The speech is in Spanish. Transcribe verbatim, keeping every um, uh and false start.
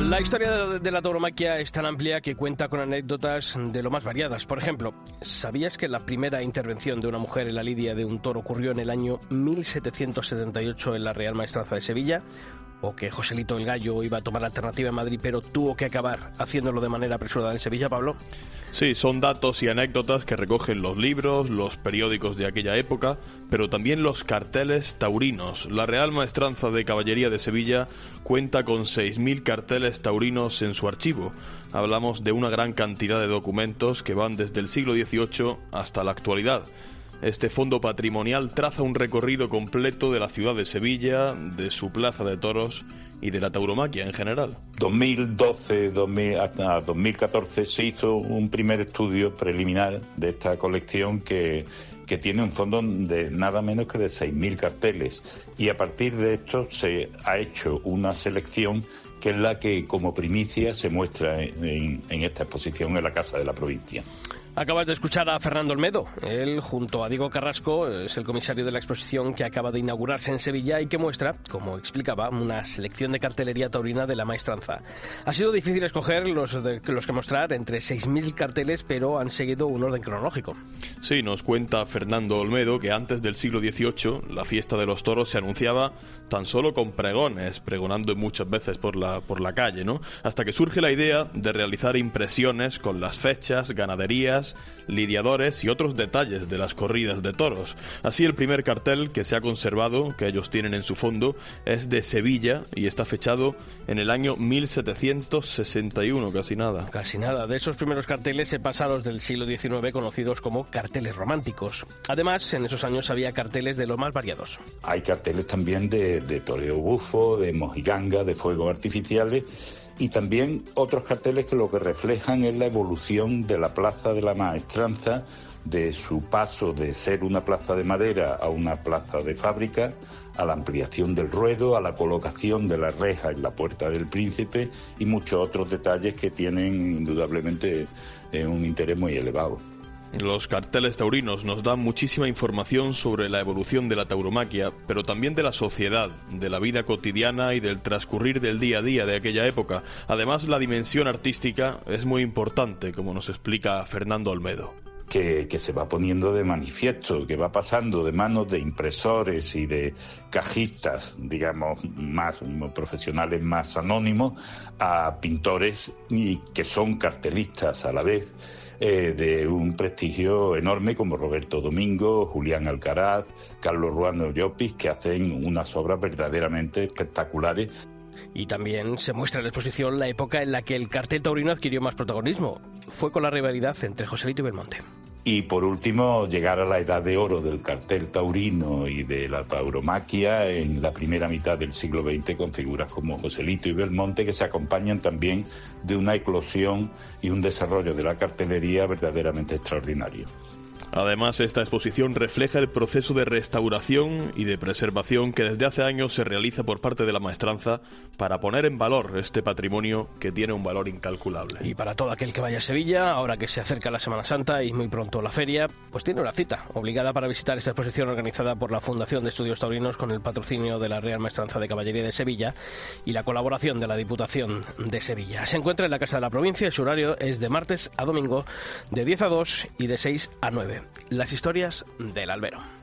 La historia de la tauromaquia es tan amplia que cuenta con anécdotas de lo más variadas. Por ejemplo, ¿sabías que la primera intervención de una mujer en la lidia de un toro ocurrió en el año mil setecientos setenta y ocho en la Real Maestranza de Sevilla? ¿O que Joselito el Gallo iba a tomar la alternativa en Madrid, pero tuvo que acabar haciéndolo de manera apresurada en Sevilla, Pablo? Sí, son datos y anécdotas que recogen los libros, los periódicos de aquella época, pero también los carteles taurinos. La Real Maestranza de Caballería de Sevilla cuenta con seis mil carteles taurinos en su archivo. Hablamos de una gran cantidad de documentos que van desde el siglo dieciocho hasta la actualidad. Este fondo patrimonial traza un recorrido completo de la ciudad de Sevilla, de su plaza de toros y de la tauromaquia en general. dos mil doce dos mil, hasta dos mil catorce se hizo un primer estudio preliminar de esta colección que, que tiene un fondo de nada menos que de seis mil carteles, y a partir de esto se ha hecho una selección que es la que como primicia se muestra en, en esta exposición en la Casa de la Provincia. Acabas de escuchar a Fernando Olmedo. Él, junto a Diego Carrasco, es el comisario de la exposición que acaba de inaugurarse en Sevilla y que muestra, como explicaba, una selección de cartelería taurina de la maestranza. Ha sido difícil escoger los, de, los que mostrar entre seis mil carteles, pero han seguido un orden cronológico. Sí, nos cuenta Fernando Olmedo que antes del siglo dieciocho la fiesta de los toros se anunciaba tan solo con pregones, pregonando muchas veces por la, por la calle, ¿no? Hasta que surge la idea de realizar impresiones con las fechas, ganaderías, lidiadores y otros detalles de las corridas de toros. Así, el primer cartel que se ha conservado, que ellos tienen en su fondo, es de Sevilla y está fechado en el año mil setecientos sesenta y uno, casi nada. Casi nada. De esos primeros carteles se pasa a los del siglo diecinueve, conocidos como carteles románticos. Además, en esos años había carteles de los más variados. Hay carteles también de, de toreo bufo, de mojiganga, de fuegos artificiales, y también otros carteles que lo que reflejan es la evolución de la Plaza de la Maestranza, de su paso de ser una plaza de madera a una plaza de fábrica, a la ampliación del ruedo, a la colocación de la reja en la Puerta del Príncipe y muchos otros detalles que tienen indudablemente eh, un interés muy elevado. Los carteles taurinos nos dan muchísima información sobre la evolución de la tauromaquia, pero también de la sociedad, de la vida cotidiana y del transcurrir del día a día de aquella época. Además, la dimensión artística es muy importante, como nos explica Fernando Olmedo. Que, que se va poniendo de manifiesto, que va pasando de manos de impresores y de cajistas, digamos, más profesionales, más anónimos, a pintores y que son cartelistas a la vez, eh, de un prestigio enorme, como Roberto Domingo, Julián Alcaraz, Carlos Ruano Llopis, que hacen unas obras verdaderamente espectaculares. Y también se muestra en la exposición la época en la que el cartel taurino adquirió más protagonismo. Fue con la rivalidad entre Joselito y Belmonte. Y por último, llegar a la edad de oro del cartel taurino y de la tauromaquia en la primera mitad del siglo veinte, con figuras como Joselito y Belmonte, que se acompañan también de una eclosión y un desarrollo de la cartelería verdaderamente extraordinario. Además, esta exposición refleja el proceso de restauración y de preservación que desde hace años se realiza por parte de la maestranza para poner en valor este patrimonio que tiene un valor incalculable. Y para todo aquel que vaya a Sevilla, ahora que se acerca la Semana Santa y muy pronto la feria, pues tiene una cita obligada para visitar esta exposición organizada por la Fundación de Estudios Taurinos con el patrocinio de la Real Maestranza de Caballería de Sevilla y la colaboración de la Diputación de Sevilla. Se encuentra en la Casa de la Provincia y su horario es de martes a domingo de diez a dos y de seis a nueve. Las historias del albero.